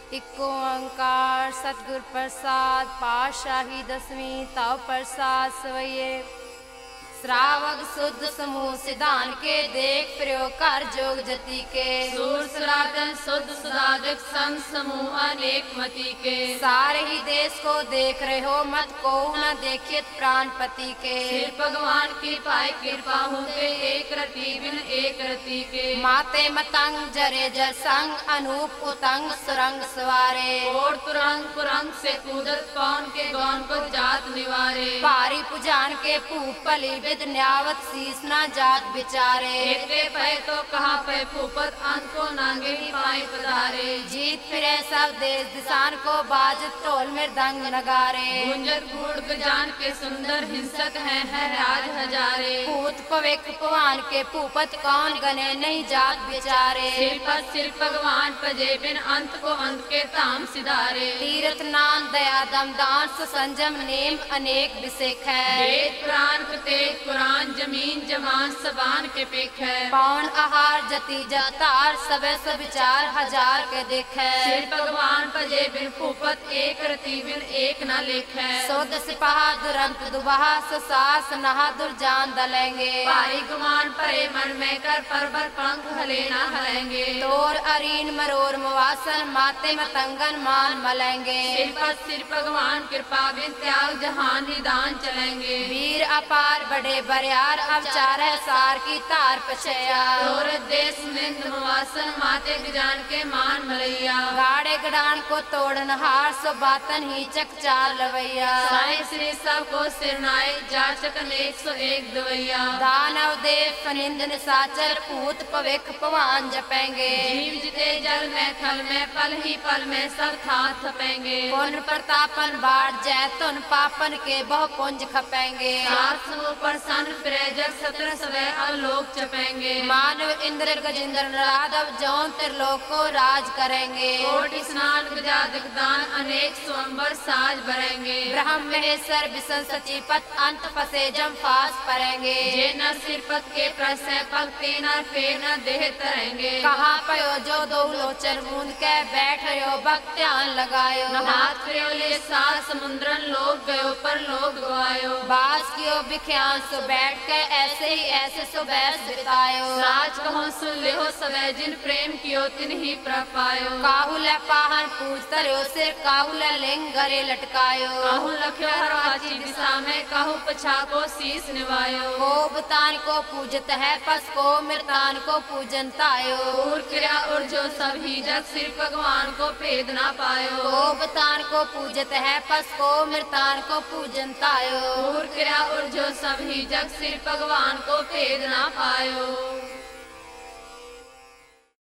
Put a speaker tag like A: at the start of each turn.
A: Eco ओंकार सतगुर प्रसाद पातशाही दसवीं तव प्रसाद सवैये श्रावक शुद्ध समूह सिद्धांत के देख प्रयोग कर जोग जति के
B: सूर सनातन शुद्ध सुधादक संत समूह अनेक मति के
A: सारे ही देश को देख रहे हो मत को न देखित प्राणपति के
B: श्री भगवान की पाई कृपा हो के एक रति बिन एक रति के
A: माते मतंग जरे जर संग अनूप उतंग सुरंग सवारे
B: और तुरंग कुरंग से कूदत पौन के गौन को जात निवारे
A: पारी पुजान के पूपली विद न्यावत शीस न जात बिचारे
B: एकते पै तो कहा पै फूपत अंत को नांगे ही पाए पधारे
A: जीत फिरे सब देश दिशान को बाजत ढोल मृदंग नगारे
B: गुंजत गूढ़ गजान के सुंदर हिंसक है राज हजारे
A: पूत पविक पवान के पूपत कौन गने नहीं जात बिचारे
B: सिर भगवान पजे बिन अंत को अंत के धाम सिधारे
A: तीर्थ नाम दया दम दान सुसंजम नेम अनेक विसेख है
B: वेद पुराण तेज कुरान जमीन जमान सबान के पेख है
A: पौन आहार जति जतार सबे सब विचार हजार के देख है
B: श्री भगवान पजे बिन फूपत एक रति बिन एक न लेख है
A: सोद सिपाहा दुरंत दुबहा सुसास नहा दुर्जान दलेंगे
B: भारी गुमान परे मन में कर परबर पंख हले ना हलेंगे
A: तोर अरीन मरोर मवासन माते मतंगन मान मलेंगे
B: सिर भगवान कृपा बिन त्याग जहान निदान चलेंगे
A: वीर अपार बड़े बरियार अवचार है सार की तार पछया
B: तोर देश निंद मवासन माते गजान के मान मलैया
A: गाड़े गडान को तोड़न हार सो बातन ही चक चार लवैया
B: साई श्री सब को सिरनाई जाचक 101 दवैया
A: दानव देव फनिंद निशाचर पूत पविक पवान जपेंगे
B: जीव जिते जल में थल में पल ही पल में सब था थपेंगे
A: पुन प्रतापन बाढ़ जैतुन पापन के बहु पुंज खपेंगे
B: प्रसन्न प्रेजक सत्र सवै अलोक चपेंगे
A: मानव इंद्र गजेंद्र राधव जौन त्रिलोक को राज करेंगे
B: कोटि स्नान गजादिक दान अनेक स्वंबर साज भरेंगे
A: ब्रह्म महेश्वर विष्णु सचिपत अंत फसे जम फास परेंगे
B: जे न सिरपत के प्रसय पक्ति न फेर न देह तरेंगे
A: कहाँ पयो जो दो लोचन मूंद के बैठ रहो भक्त्यान लगायो
B: हाथ प्रियोले सात समुद्रन लोग गयो पर लोग गवायो
A: बास कियो बिख्यान सो बैठ के ऐसे ही ऐसे सो बैस बितायो
B: साच कहो सुन ले हो सवै जिन प्रेम कियो तिन ही प्रपायो
A: काहुल पाहन पूज तरो सिर काहुल लिंग गरे लटकायो
B: काहू लख्यो हरवाची दिशा में काहू पछा को शीस निवायो
A: को बुतान को पूजत है पस को मृतान को पूजन तायो
B: और क्रिया और जो सब ही जग सिर भगवान को भेद ना पायो
A: को बुतान को पूजत है पस को मृतान को पूजन तायो
B: और क्रिया और जो सब ही जग सिर भगवान को भेद ना पायो।